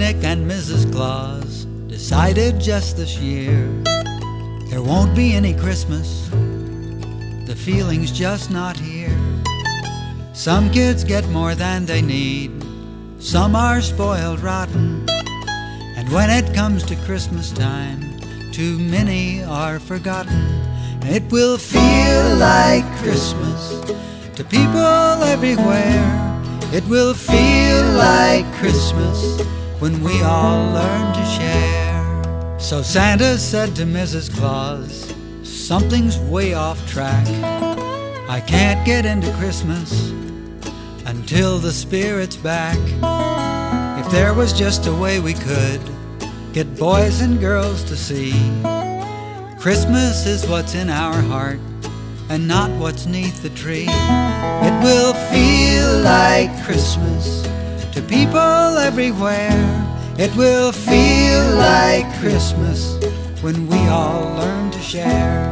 Nick and Mrs. Claus decided just this year there won't be any Christmas. The feeling's just not here. Some kids get more than they need, some are spoiled rotten, and when it comes to Christmas time, too many are forgotten. It will feel like Christmas to people everywhere. It will feel like Christmas when we all learn to share. So Santa said to Mrs. Claus, something's way off track. I can't get into Christmas until the spirit's back. If there was just a way we could get boys and girls to see Christmas is what's in our heart and not what's 'neath the tree. It will feel like Christmas to people everywhere. It will feel like Christmas when we all learn to share.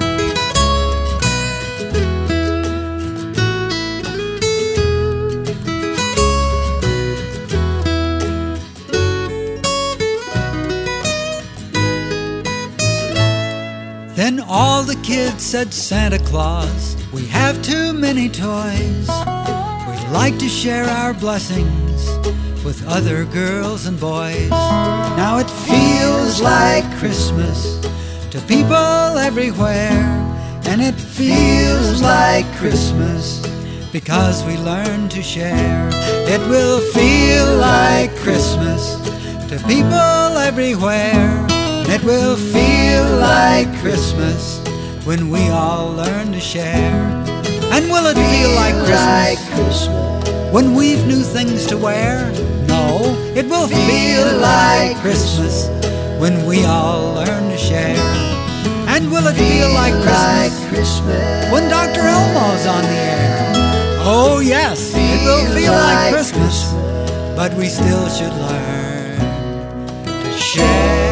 Then all the kids said, Santa Claus, we have too many toys. We'd like to share our blessings with other girls and boys. Now it feels like Christmas to people everywhere, and it feels like Christmas because we learn to share. It will feel like Christmas to people everywhere. It will feel like Christmas when we all learn to share. And will it feel like Christmas when we've new things to wear? No, it will feel like Christmas when we all learn to share. And will it feel like Christmas when Dr. Elmo's on the air? Oh yes, it will feel like Christmas, but we still should learn to share.